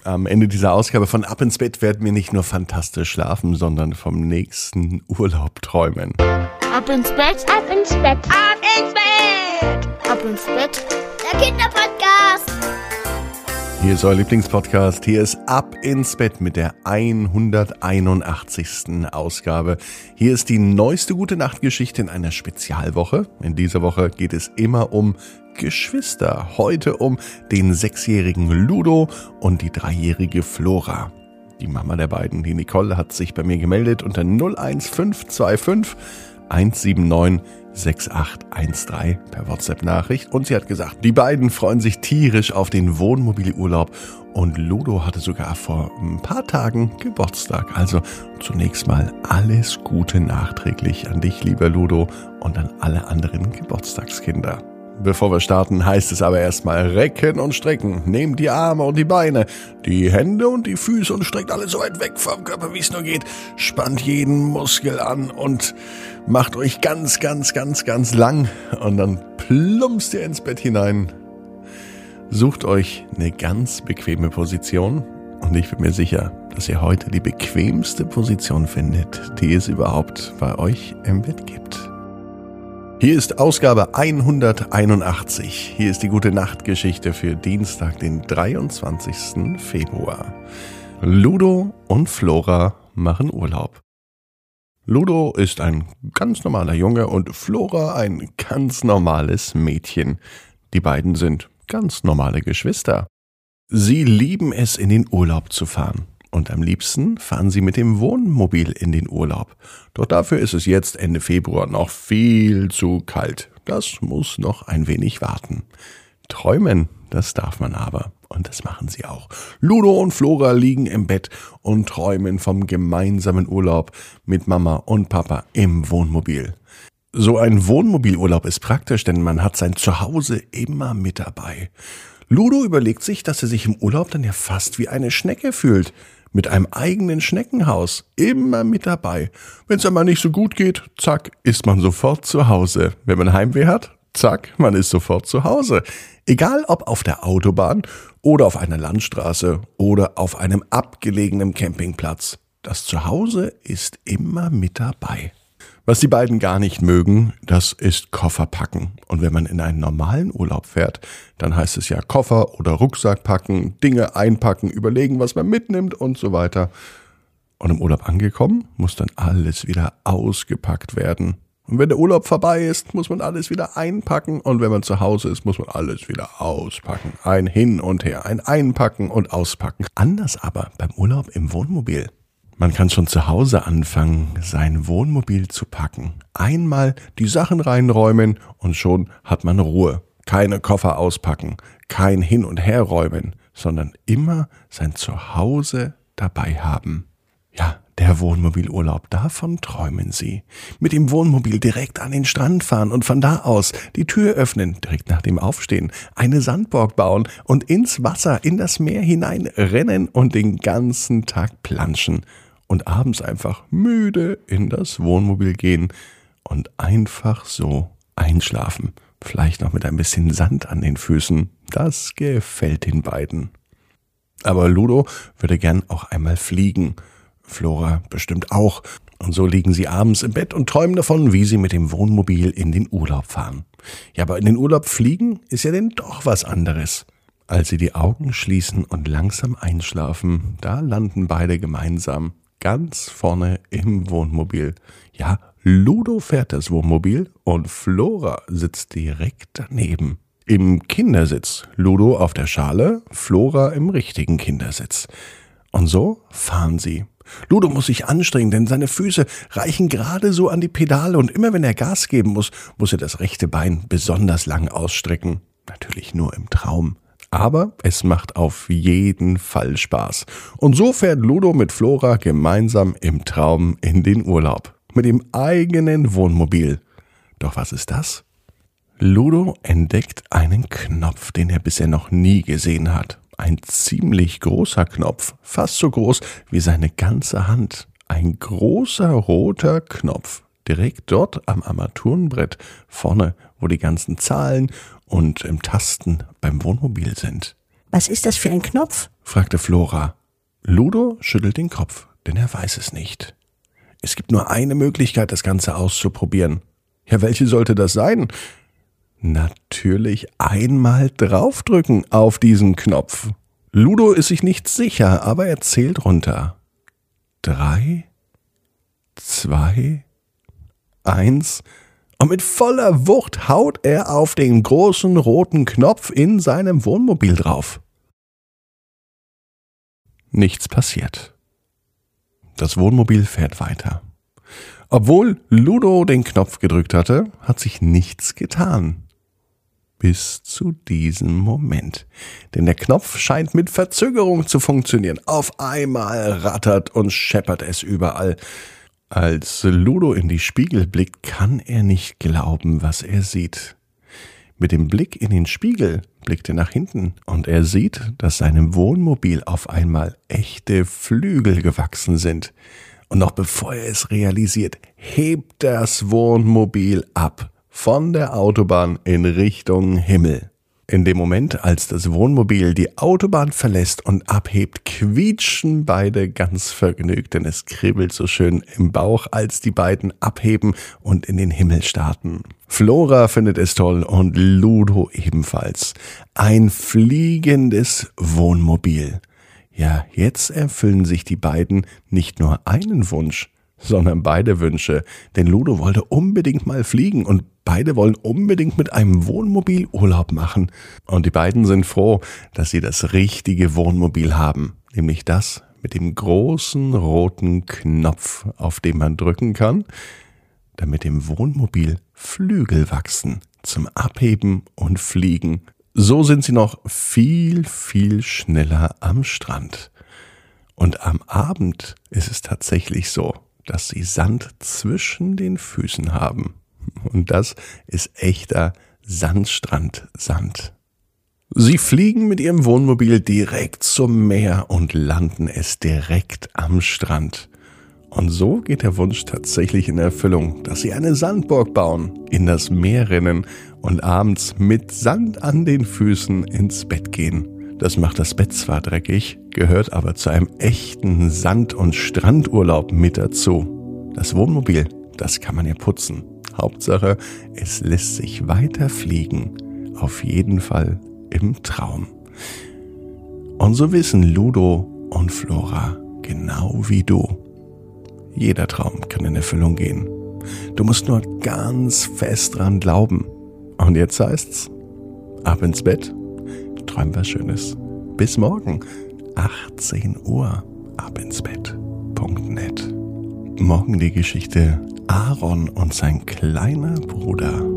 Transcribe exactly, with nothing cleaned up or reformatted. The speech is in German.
Am Ende dieser Ausgabe von Ab ins Bett werden wir nicht nur fantastisch schlafen, sondern vom nächsten Urlaub träumen. Ab ins Bett, ab ins Bett, ab ins Bett, ab ins Bett, der Kinderpodcast. Hier ist euer Lieblingspodcast. Hier ist Ab ins Bett mit der hunderteinundachtzigsten Ausgabe. Hier ist die neueste Gute-Nacht-Geschichte in einer Spezialwoche. In dieser Woche geht es immer um Geschwister. Heute um den sechsjährigen Ludo und die dreijährige Flora. Die Mama der beiden, die Nicole, hat sich bei mir gemeldet unter null eins fünf zwei fünf eins sieben neun sechs acht eins drei per WhatsApp-Nachricht. Und sie hat gesagt, die beiden freuen sich tierisch auf den Wohnmobilurlaub. Und Ludo hatte sogar vor ein paar Tagen Geburtstag. Also zunächst mal alles Gute nachträglich an dich, lieber Ludo, und an alle anderen Geburtstagskinder. Bevor wir starten, heißt es aber erstmal recken und strecken. Nehmt die Arme und die Beine, die Hände und die Füße und streckt alles so weit weg vom Körper, wie es nur geht. Spannt jeden Muskel an und macht euch ganz, ganz, ganz, ganz lang. Und dann plumpst ihr ins Bett hinein. Sucht euch eine ganz bequeme Position. Und ich bin mir sicher, dass ihr heute die bequemste Position findet, die es überhaupt bei euch im Bett gibt. Hier ist Ausgabe hunderteinundachtzig. Hier ist die Gute-Nacht-Geschichte für Dienstag, den dreiundzwanzigsten Februar. Ludo und Flora machen Urlaub. Ludo ist ein ganz normaler Junge und Flora ein ganz normales Mädchen. Die beiden sind ganz normale Geschwister. Sie lieben es, in den Urlaub zu fahren. Und am liebsten fahren sie mit dem Wohnmobil in den Urlaub. Doch dafür ist es jetzt Ende Februar noch viel zu kalt. Das muss noch ein wenig warten. Träumen, das darf man aber. Und das machen sie auch. Ludo und Flora liegen im Bett und träumen vom gemeinsamen Urlaub mit Mama und Papa im Wohnmobil. So ein Wohnmobilurlaub ist praktisch, denn man hat sein Zuhause immer mit dabei. Ludo überlegt sich, dass er sich im Urlaub dann ja fast wie eine Schnecke fühlt. Mit einem eigenen Schneckenhaus, immer mit dabei. Wenn es einmal nicht so gut geht, zack, ist man sofort zu Hause. Wenn man Heimweh hat, zack, man ist sofort zu Hause. Egal ob auf der Autobahn oder auf einer Landstraße oder auf einem abgelegenen Campingplatz. Das Zuhause ist immer mit dabei. Was die beiden gar nicht mögen, das ist Koffer packen. Und wenn man in einen normalen Urlaub fährt, dann heißt es ja Koffer oder Rucksack packen, Dinge einpacken, überlegen, was man mitnimmt und so weiter. Und im Urlaub angekommen, muss dann alles wieder ausgepackt werden. Und wenn der Urlaub vorbei ist, muss man alles wieder einpacken. Und wenn man zu Hause ist, muss man alles wieder auspacken. Ein Hin und Her, ein Einpacken und Auspacken. Anders aber beim Urlaub im Wohnmobil. Man kann schon zu Hause anfangen, sein Wohnmobil zu packen. Einmal die Sachen reinräumen und schon hat man Ruhe. Keine Koffer auspacken, kein Hin- und Herräumen, sondern immer sein Zuhause dabei haben. Ja, der Wohnmobilurlaub, davon träumen sie. Mit dem Wohnmobil direkt an den Strand fahren und von da aus die Tür öffnen, direkt nach dem Aufstehen, eine Sandburg bauen und ins Wasser, in das Meer hinein rennen und den ganzen Tag planschen. Und abends einfach müde in das Wohnmobil gehen und einfach so einschlafen. Vielleicht noch mit ein bisschen Sand an den Füßen. Das gefällt den beiden. Aber Ludo würde gern auch einmal fliegen. Flora bestimmt auch. Und so liegen sie abends im Bett und träumen davon, wie sie mit dem Wohnmobil in den Urlaub fahren. Ja, aber in den Urlaub fliegen ist ja denn doch was anderes. Als sie die Augen schließen und langsam einschlafen, da landen beide gemeinsam ganz vorne im Wohnmobil. Ja, Ludo fährt das Wohnmobil und Flora sitzt direkt daneben. Im Kindersitz. Ludo auf der Schale, Flora im richtigen Kindersitz. Und so fahren sie. Ludo muss sich anstrengen, denn seine Füße reichen gerade so an die Pedale und immer wenn er Gas geben muss, muss er das rechte Bein besonders lang ausstrecken. Natürlich nur im Traum. Aber es macht auf jeden Fall Spaß. Und so fährt Ludo mit Flora gemeinsam im Traum in den Urlaub. Mit dem eigenen Wohnmobil. Doch was ist das? Ludo entdeckt einen Knopf, den er bisher noch nie gesehen hat. Ein ziemlich großer Knopf, fast so groß wie seine ganze Hand. Ein großer roter Knopf, direkt dort am Armaturenbrett, vorne, wo die ganzen Zahlen und im Tasten beim Wohnmobil sind. Was ist das für ein Knopf? fragte Flora. Ludo schüttelt den Kopf, denn er weiß es nicht. Es gibt nur eine Möglichkeit, das Ganze auszuprobieren. Ja, welche sollte das sein? Natürlich einmal draufdrücken auf diesen Knopf. Ludo ist sich nicht sicher, aber er zählt runter. Drei, zwei, eins... Und mit voller Wucht haut er auf den großen roten Knopf in seinem Wohnmobil drauf. Nichts passiert. Das Wohnmobil fährt weiter. Obwohl Ludo den Knopf gedrückt hatte, hat sich nichts getan. Bis zu diesem Moment. Denn der Knopf scheint mit Verzögerung zu funktionieren. Auf einmal rattert und scheppert es überall. Als Ludo in die Spiegel blickt, kann er nicht glauben, was er sieht. Mit dem Blick in den Spiegel blickt er nach hinten und er sieht, dass seinem Wohnmobil auf einmal echte Flügel gewachsen sind. Und noch bevor er es realisiert, hebt das Wohnmobil ab von der Autobahn in Richtung Himmel. In dem Moment, als das Wohnmobil die Autobahn verlässt und abhebt, quietschen beide ganz vergnügt, denn es kribbelt so schön im Bauch, als die beiden abheben und in den Himmel starten. Flora findet es toll und Ludo ebenfalls. Ein fliegendes Wohnmobil. Ja, jetzt erfüllen sich die beiden nicht nur einen Wunsch, sondern beide Wünsche, denn Ludo wollte unbedingt mal fliegen und beide wollen unbedingt mit einem Wohnmobil Urlaub machen. Und die beiden sind froh, dass sie das richtige Wohnmobil haben, nämlich das mit dem großen roten Knopf, auf den man drücken kann, damit dem Wohnmobil Flügel wachsen zum Abheben und Fliegen. So sind sie noch viel, viel schneller am Strand. Und am Abend ist es tatsächlich so, dass sie Sand zwischen den Füßen haben. Und das ist echter Sandstrandsand. Sie fliegen mit ihrem Wohnmobil direkt zum Meer und landen es direkt am Strand. Und so geht der Wunsch tatsächlich in Erfüllung, dass sie eine Sandburg bauen, in das Meer rennen und abends mit Sand an den Füßen ins Bett gehen. Das macht das Bett zwar dreckig, gehört aber zu einem echten Sand- und Strandurlaub mit dazu. Das Wohnmobil, das kann man ja putzen. Hauptsache, es lässt sich weiter fliegen. Auf jeden Fall im Traum. Und so wissen Ludo und Flora genau wie du. Jeder Traum kann in Erfüllung gehen. Du musst nur ganz fest dran glauben. Und jetzt heißt's, ab ins Bett, träum was Schönes. Bis morgen, achtzehn Uhr, abinsbett punkt net. Morgen die Geschichte Aaron und sein kleiner Bruder.